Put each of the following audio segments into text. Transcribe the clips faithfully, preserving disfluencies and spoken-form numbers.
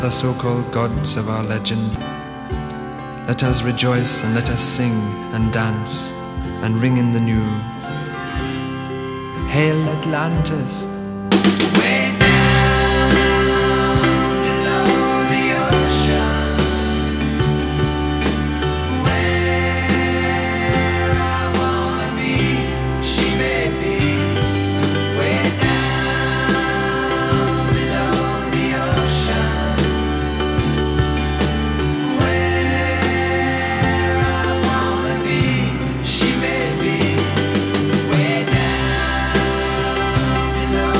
the so-called gods of our legend. Let us rejoice and let us sing and dance and ring in the new. Hail Atlantis! Way down below the ocean, where I wanna be, she may be. Way down below the ocean, where I wanna be, she may be. Way down below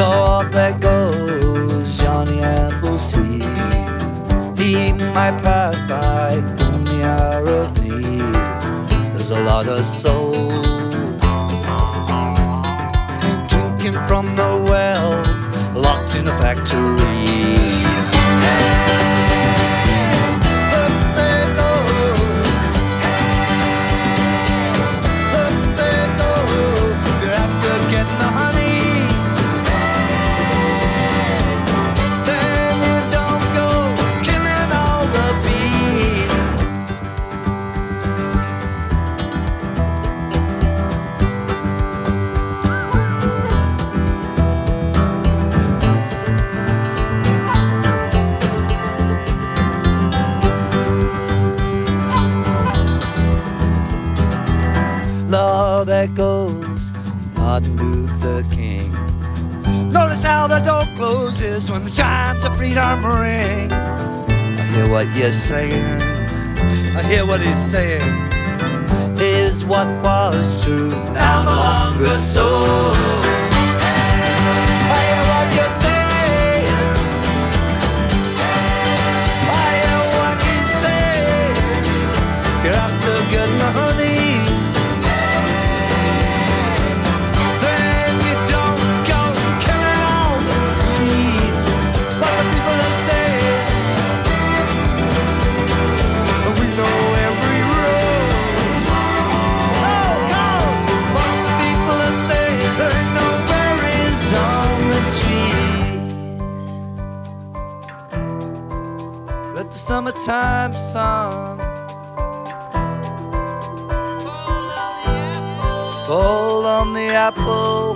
Lord, there goes Johnny Appleseed. He might pass by in the hour of need. There's a lot of souls drinking from the well, locked in a factory. Lord, there goes Martin Luther King. Notice how the door closes when the chimes of freedom ring. I hear what you're saying, I hear what he's saying. Is what was true now no longer so. I hear what you're saying, I hear what he's saying. You're after good money. The summertime sun fall on the apple,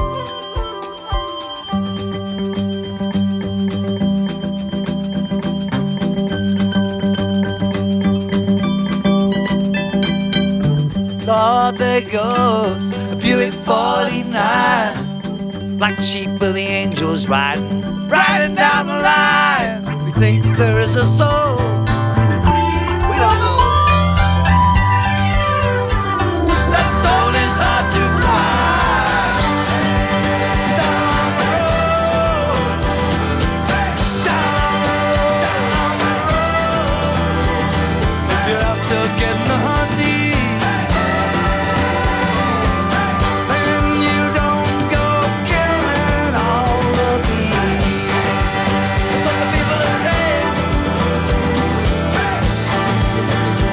Lord, there goes a Buick forty-nine, black sheep of the angels riding, riding down the line. We think there is a soul, we don't know. That soul is hard to find. Down the road, down the road, if you're after getting the honey, then you don't go killing all the bees. That's what the people are saying.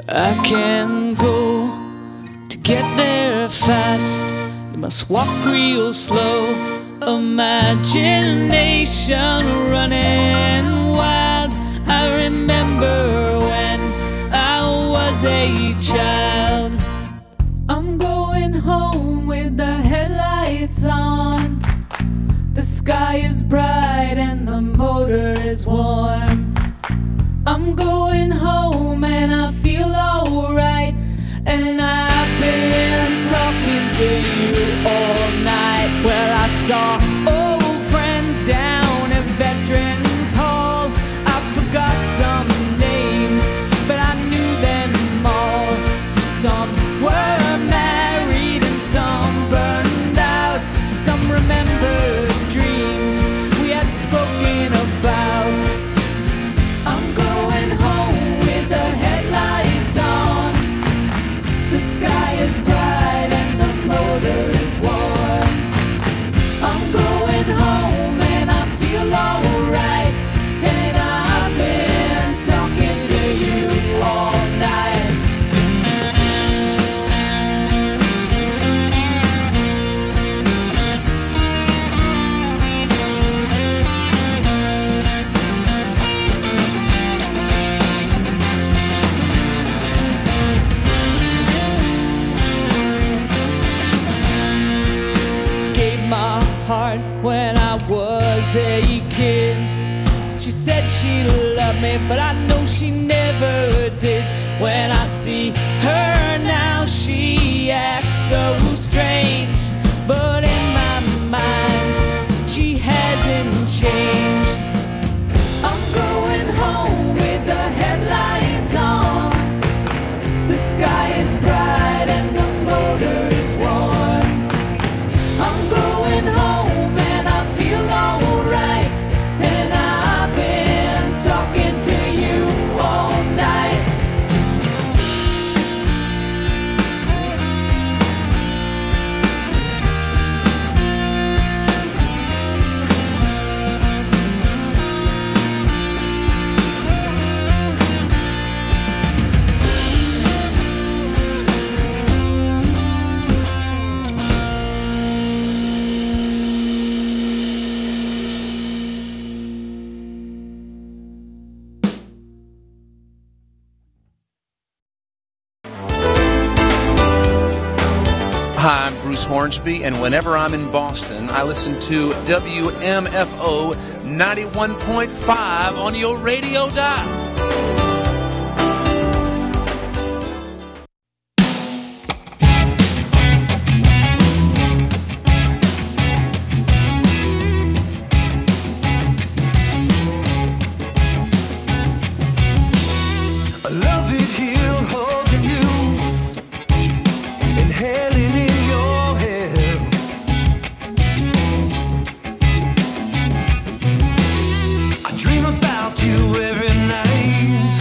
I can't go to get there fast. You must walk real slow. Imagination running wild. I remember when I was a child. I'm going home with the headlights on. The sky is bright and the motor is warm. I'm going home and I feel alright. And I've been talking to you all night. Well, I saw old friends down at Veterans Hall. I forgot some names, but I knew them all. Some were married and some burned out. Some remembered dreams we had spoken about. I'm going home with the headlights on. The sky is bright and the motor is warm. I'm going home and I feel alright. And I've been talking to you all night. My heart when I was a kid. She said she loved me, but I know she never did. When I see her now, she acts so strange. But in my mind, she hasn't changed. I'm going home with the headlights on. The sky is bright and the motor is warm. I'm going home and I feel alright. And I've been talking to you all night. Hi, I'm Bruce Hornsby, and whenever I'm in Boston, I listen to W M F O ninety-one point five on your radio dial. I love it here, holding you, inhaling in your hair. I dream about you every night.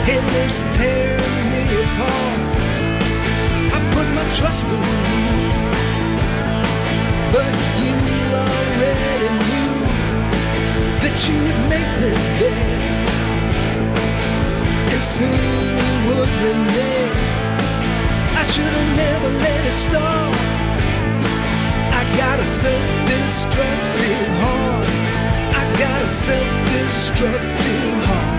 and it's tearing me apart. I put my trust in you, but you already knew that you would make me beg, and soon you would renege. I should have never let it start. I got a self-destructive heart. I got a self-destructive heart.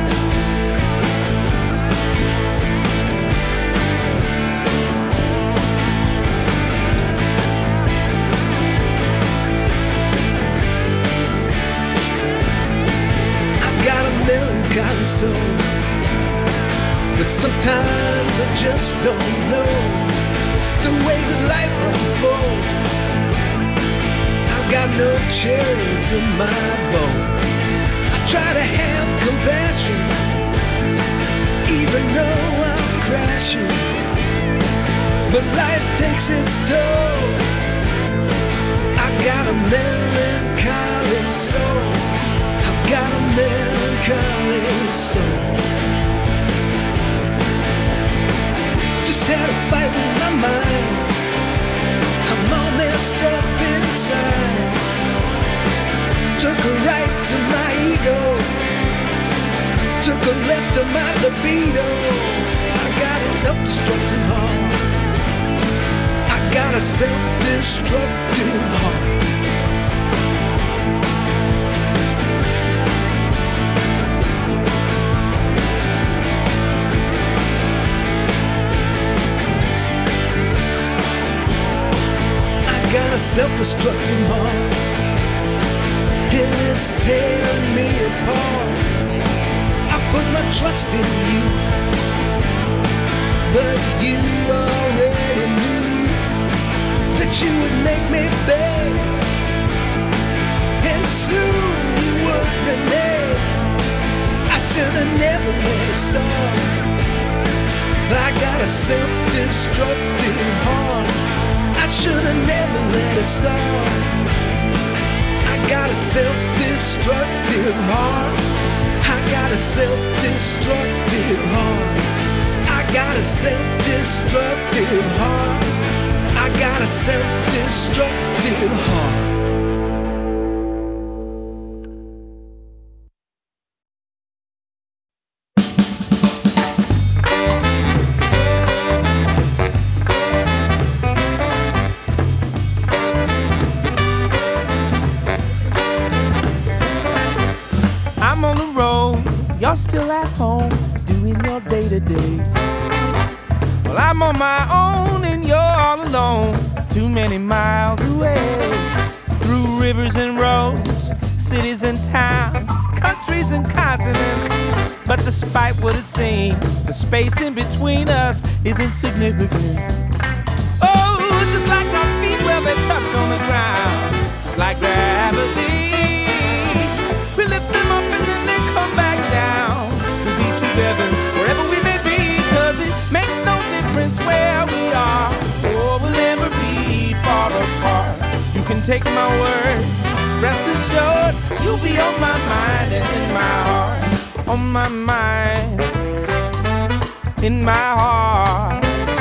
I got a melancholy soul, but sometimes I just don't know the way that life unfolds. I've got no cherries in my bowl. I try to have compassion, even though I'm crashing, but life takes its toll. I got a melancholy soul. I've got a melancholy soul. Had a fight with my mind. I'm all messed up inside. Took a right to my ego, took a left to my libido. I got a self-destructive heart. I got a self-destructive heart. Got a self-destructive heart, and it's tearing me apart. I put my trust in you, but you already knew that you would make me beg, and soon you would renege. I should have never let it start. I got a self-destructive heart. I should have never let it start. I got a self-destructive heart. I got a self-destructive heart. I got a self-destructive heart. I got a self-destructive heart. You're still at home, doing your day-to-day. Well, I'm on my own and you're all alone, too many miles away. Through rivers and roads, cities and towns, countries and continents. But despite what it seems, the space in between us is insignificant. Oh, just like our feet, well, they touch on the ground, just like gravity. We lift them up and then they come back down. We'll be together wherever we may be, cause it makes no difference where we are. Oh, we'll never be far apart. You can take my word, rest assured, you'll be on my mind and in my heart. On my mind, in my heart.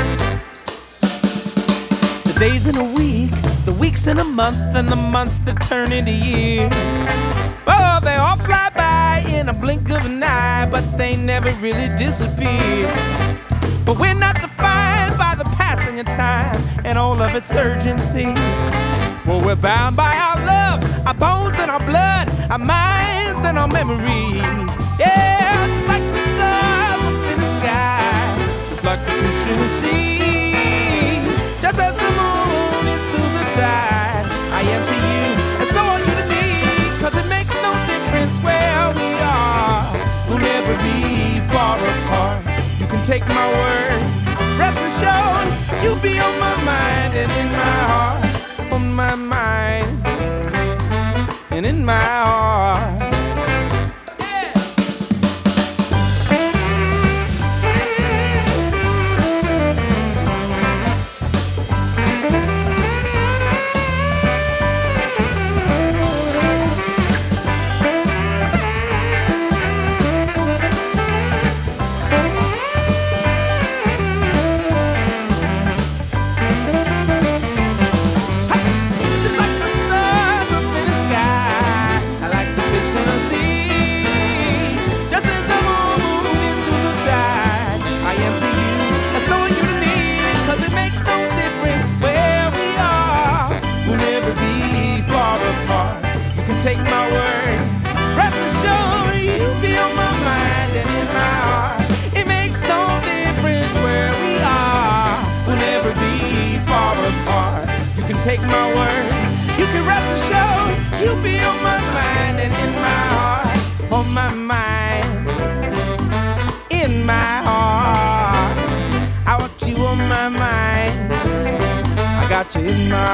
The days in a week, the weeks in a month, and the months that turn into years. Oh, they all fly by in a blink of an eye, but they never really disappear. But we're not defined by the passing of time and all of its urgency. Well, we're bound by our love, our bones and our blood, our minds and our memories. Yeah, just like the stars up in the sky, just like the fish in the sea. Just as the moon is through the tide, I am to you, and so are you to me. Cause it makes no difference where we are, we'll never be far apart. You can take my word, rest assured, you'll be on my mind and in my heart. On my mind and in my heart. take my word. You can rest assured, you'll be on my mind and in my heart. On my mind, in my heart. I want you on my mind. I got you in my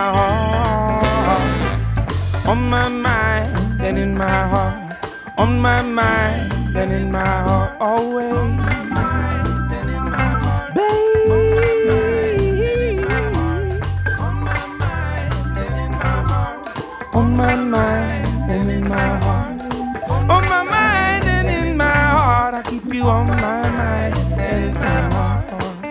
heart. On my mind and in my heart. On my mind and in my heart. Always. On my mind and in my heart. On my mind and in my heart. I keep you on my mind and in my heart.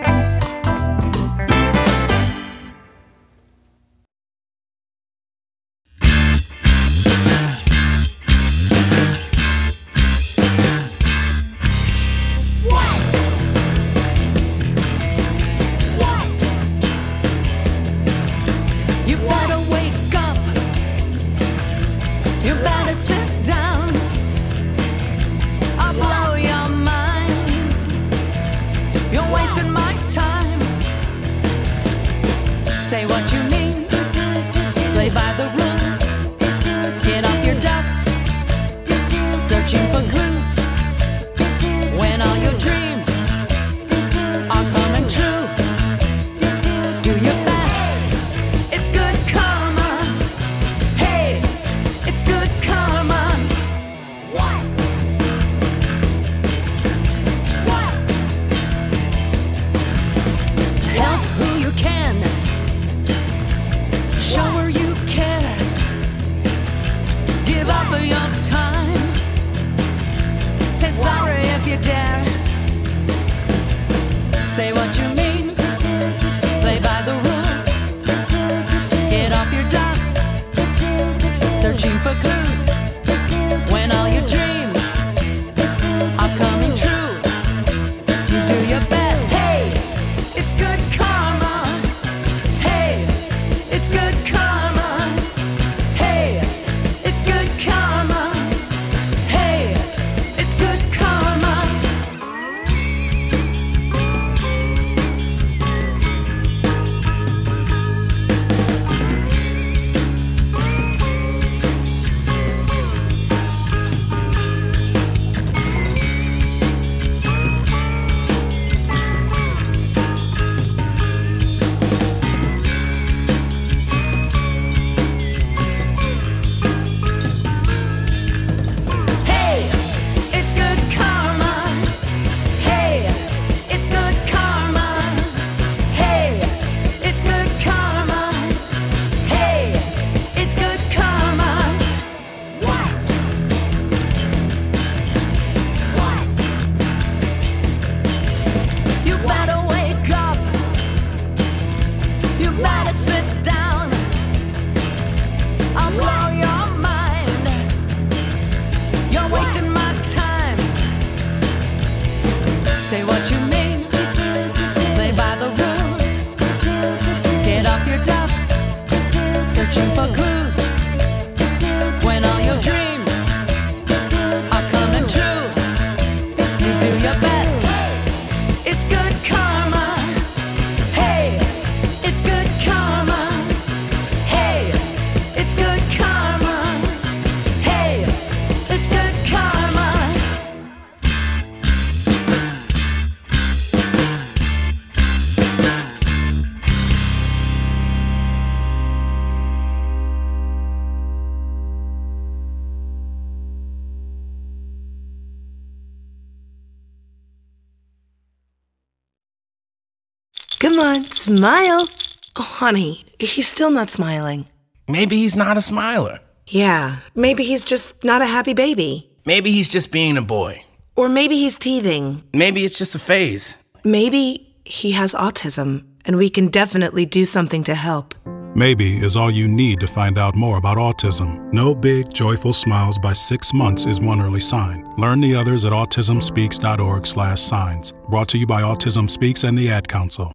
Come on, smile. Oh, honey, he's still not smiling. Maybe he's not a smiler. Yeah, maybe he's just not a happy baby. Maybe he's just being a boy. Or maybe he's teething. Maybe it's just a phase. Maybe he has autism, and we can definitely do something to help. Maybe is all you need to find out more about autism. No big, joyful smiles by six months is one early sign. Learn the others at autism speaks dot org slash signs. Brought to you by Autism Speaks and the Ad Council.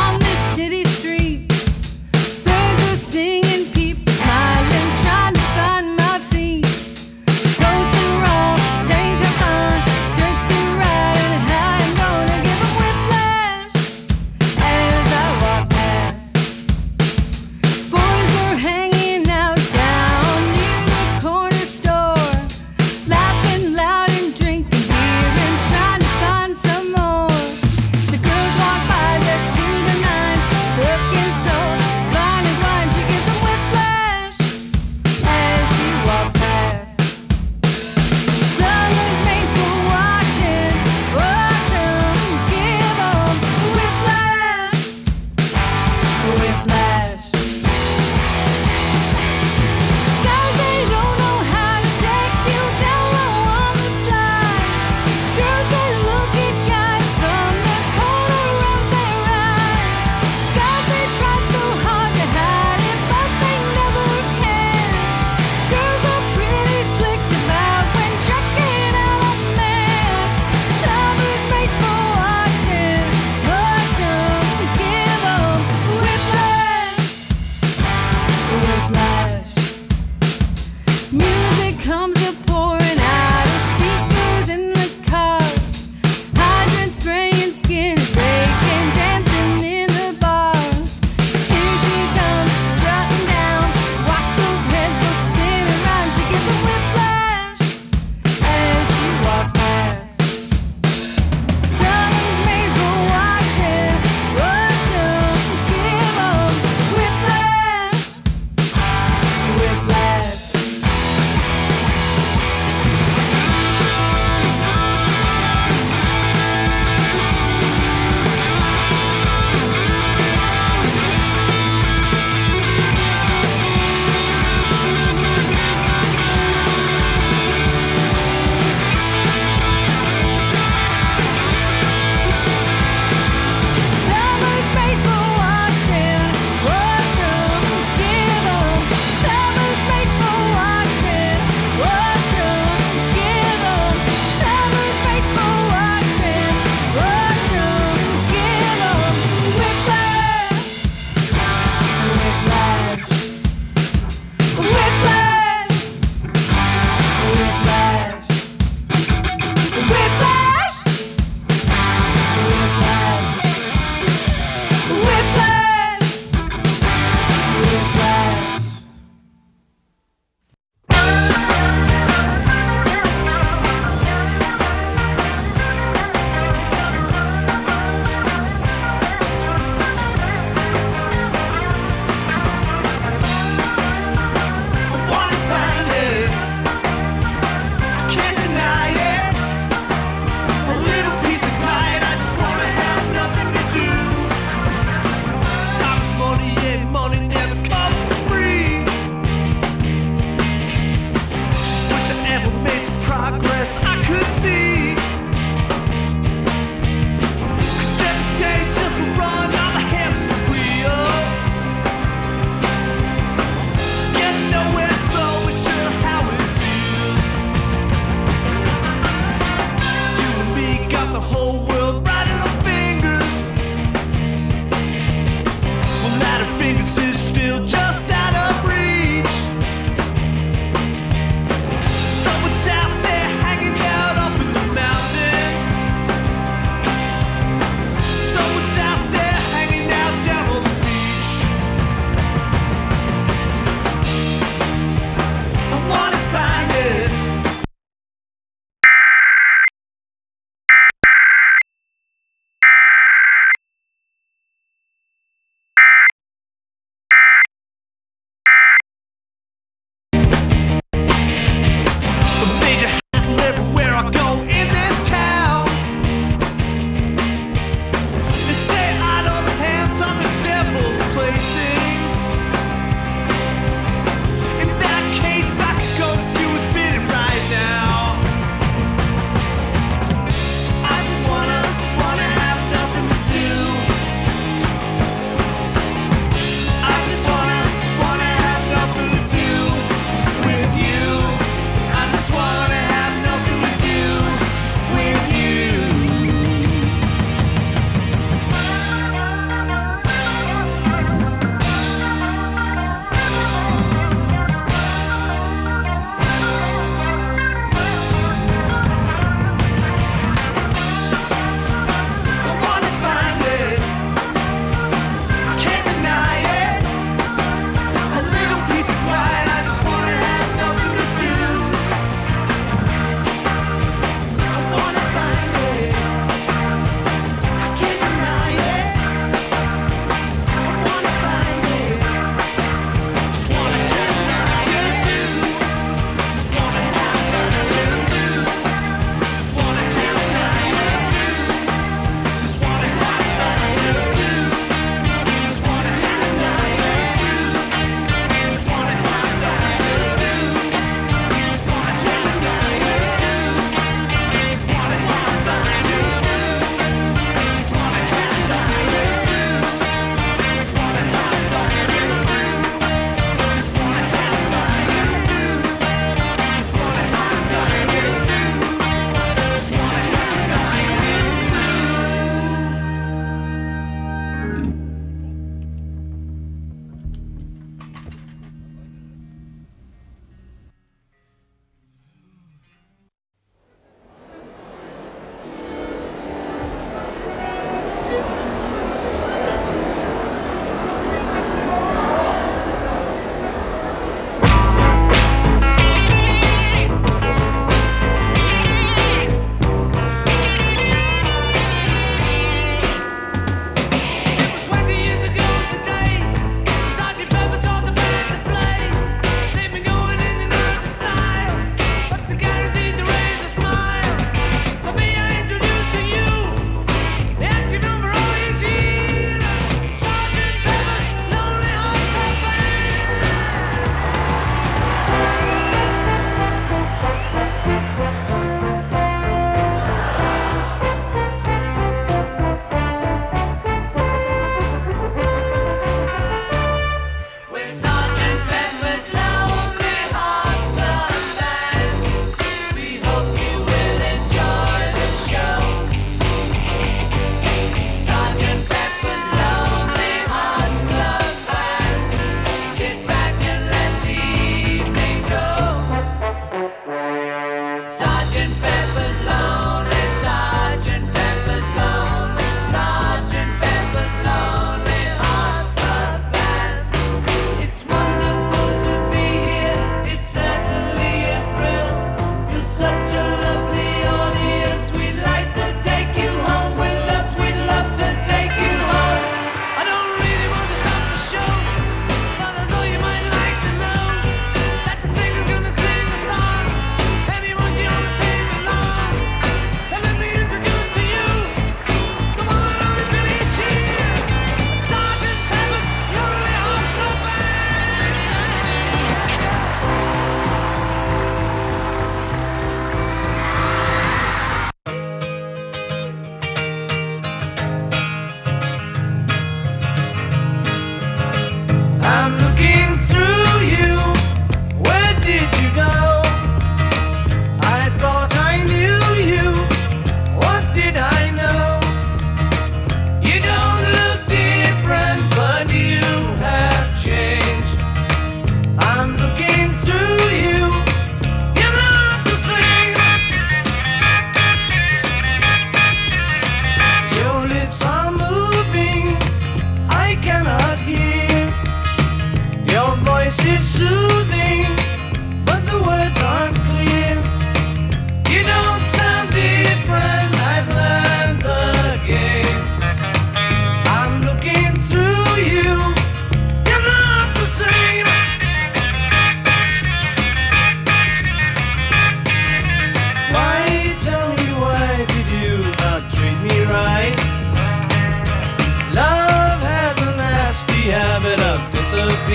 Trying to find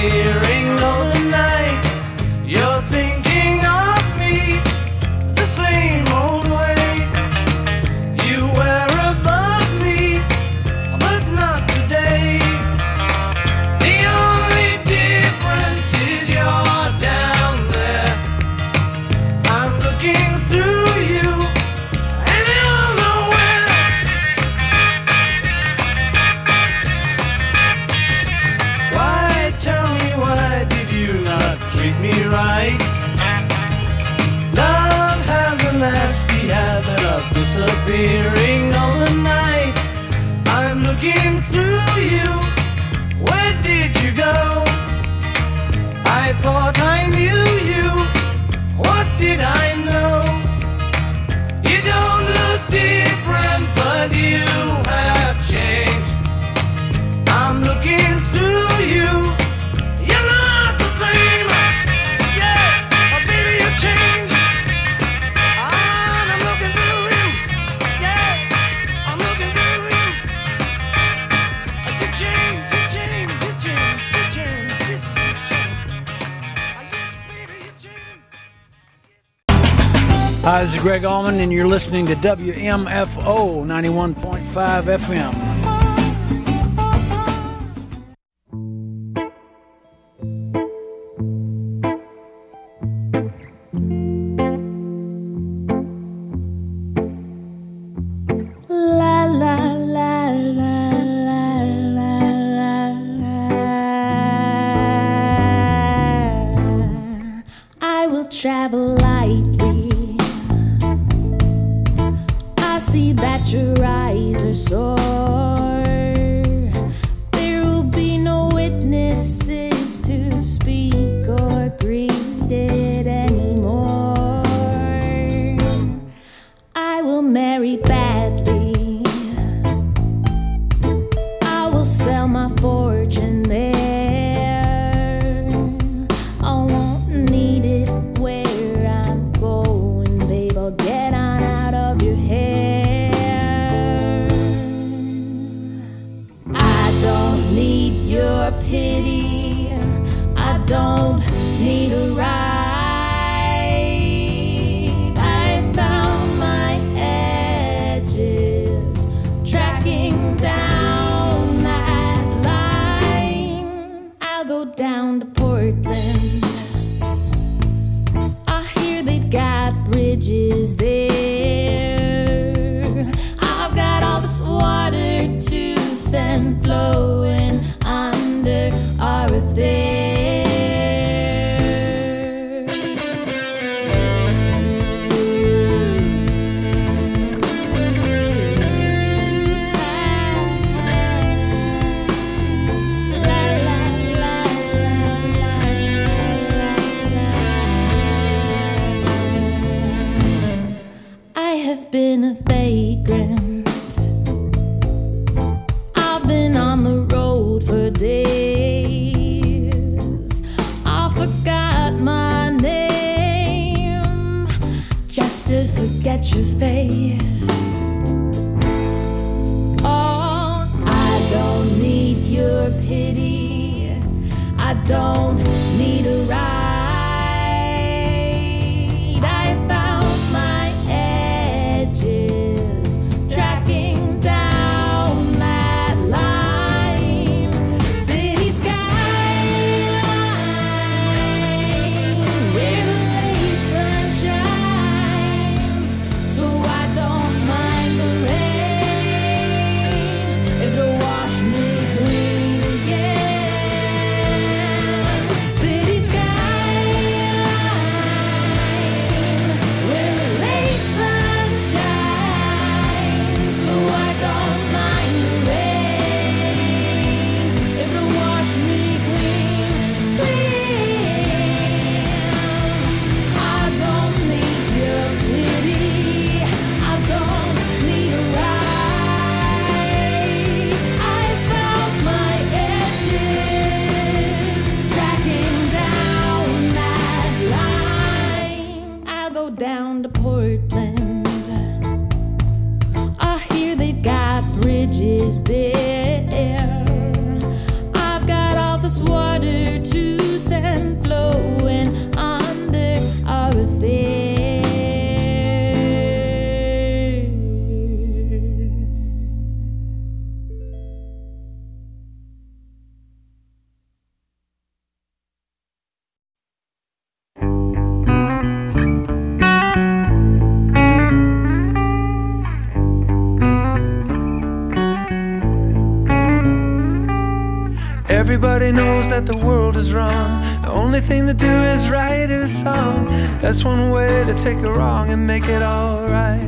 disappearing overnight. You're thinking of me the same old way. You were above me, but not today. The only difference is you're down there. I'm looking through you, and you're nowhere. Why, tell me, why did you not treat me right? Love has a nasty habit of disappearing overnight. I'm looking through you, where did you go? I thought I knew you, what did I know? You don't look different, but you have changed. I'm looking through you, you're not the same. Yeah, oh baby, you changed. And I'm looking through you. Yeah, I'm looking through you. You changed, you changed, you changed, you changed, you changed. Yes, baby, you changed. Hi, this is Greg Allman, and you're listening to W M F O ninety-one point five F M. La la la la la la la. I will travel lightly. I see that your eyes are sore. There will be no witnesses to speak or greet it anymore. I will marry badly. I will sell my fortune there. I won't need it where I'm going, babe. I'll get on out of your hair. I don't need your pity. I don't need a ride. I found my edges, tracking down that line. I'll go down to Portland. I hear they've got bridges there. I've got all this water to send flowing under our affair. I have been a vagrant. I've been on the road for days. I forgot my name just to forget your face. Oh, I don't need your pity. I don't need a ride. I found my edges, tracking down that line. City skyline, where the late sun shines. So I don't mind the rain if it wash me clean again. Everybody knows that the world is wrong. The only thing to do is write a song. That's one way to take a wrong and make it alright.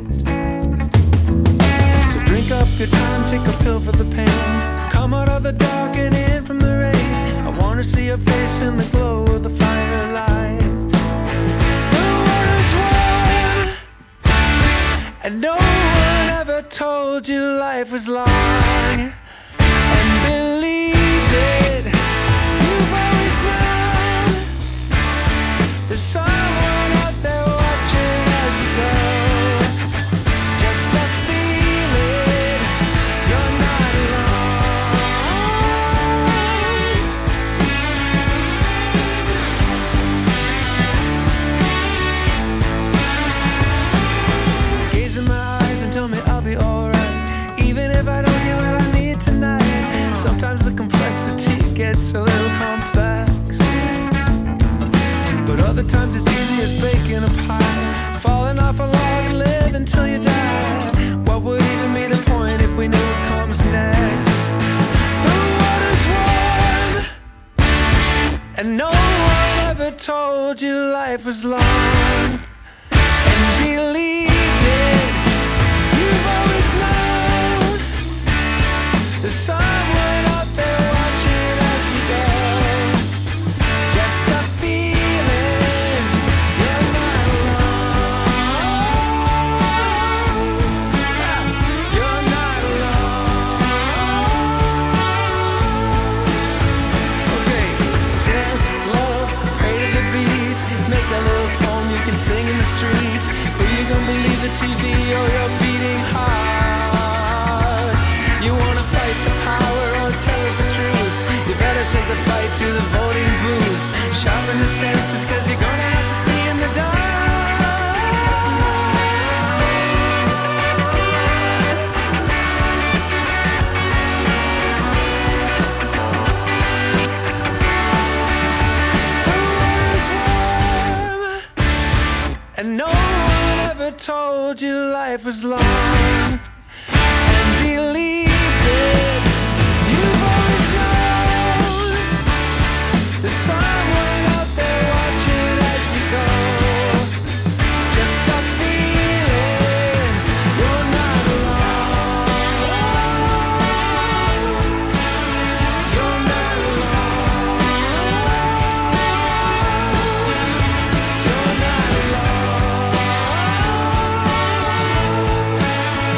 So drink up your time, take a pill for the pain. Come out of the dark and in from the rain. I wanna see your face in the glow of the firelight. The water's warm, and no one ever told you life was long. And believe it, you've always known there's someone out there watching as you go. Just a feeling you're not alone. Gaze in my eyes and tell me I'll be alright, even if I don't get what I need tonight. Sometimes the complexity gets a little complex, but other times it's easy as baking a pie, falling off a log and live until you die. What would even be the point if we knew what comes next? The water's warm, and no one ever told you life was long. And believed it, you've always known there's someone out there watching as you go. Just a feeling you're not alone. You're not alone. Okay, dance, love, pray to the beat. Make a little poem you can sing in the street. Who you gonna believe, the T V or your beating heart? You wanna fight the power or tell it the truth? You better take the fight to the voting booth. Sharpen your senses, cause you're gonna have to see in the dark. The water's warm, and no one ever told you life was long. And believed it, you've always known there's someone out there watching as you go. Just a feeling you're not alone. You're not alone. You're not alone.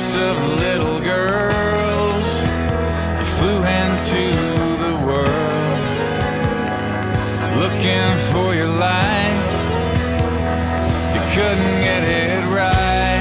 hearts of little girls. You flew into the world, looking for your life. You couldn't get it right.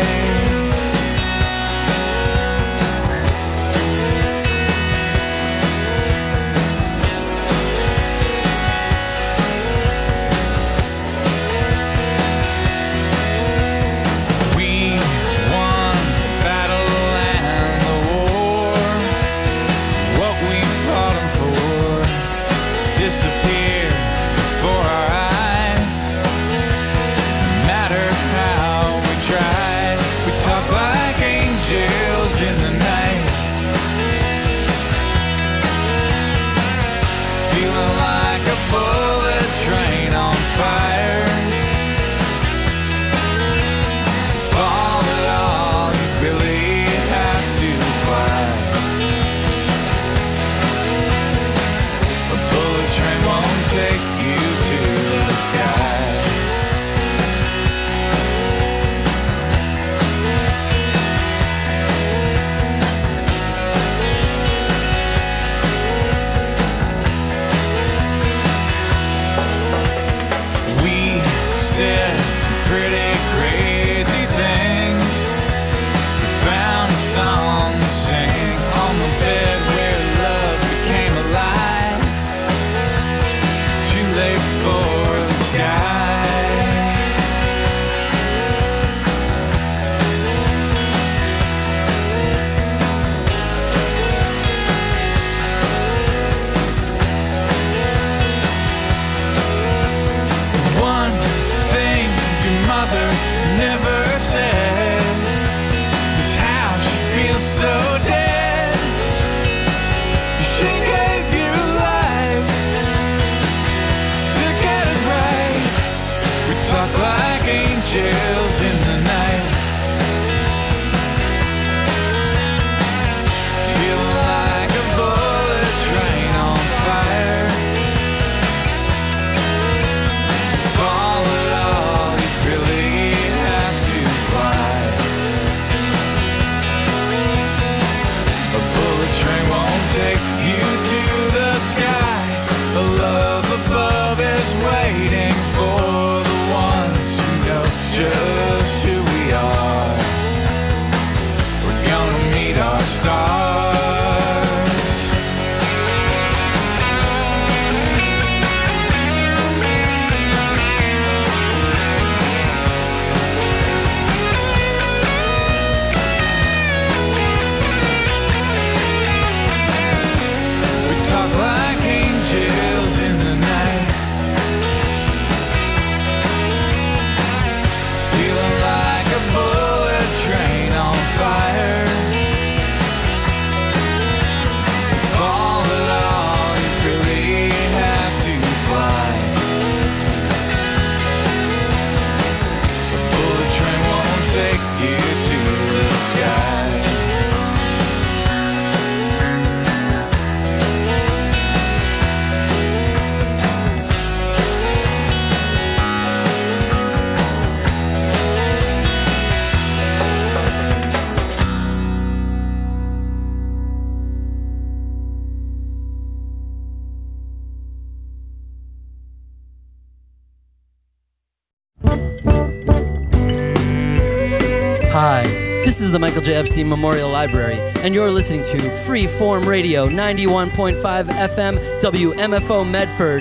This is the Michael J. Epstein Memorial Library, and you're listening to Freeform Radio, ninety-one point five F M, W M F O Medford.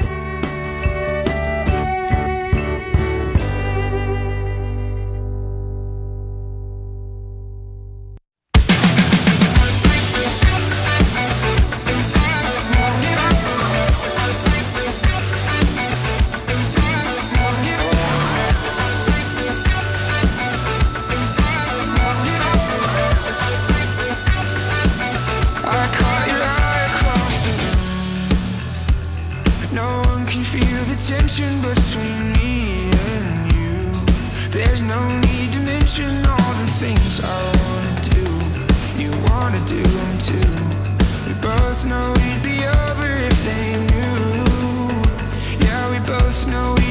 Know